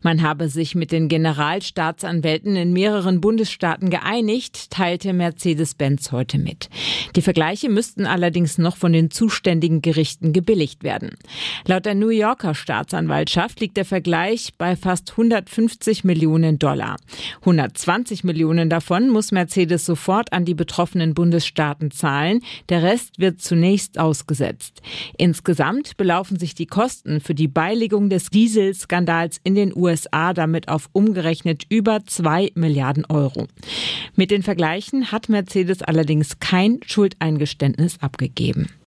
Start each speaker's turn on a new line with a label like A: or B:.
A: Man habe sich mit den Generalstaatsanwälten in mehreren Bundesstaaten geeinigt, teilte Mercedes-Benz heute mit. Die Vergleiche müssten allerdings noch von den zuständigen Gerichten gebilligt werden. Laut der New Yorker Staatsanwaltschaft liegt der Vergleich bei fast 150 Millionen $. 120 Millionen davon muss Mercedes sofort an die betroffenen Bundesstaaten zahlen. Der Rest wird zunächst ausgesetzt. Insgesamt belaufen sich die Kosten für die Beilegung des Dieselskandals in den USA damit auf umgerechnet über 2 Milliarden €. Mit den Vergleichen hat Mercedes allerdings kein Schuldeingeständnis abgegeben.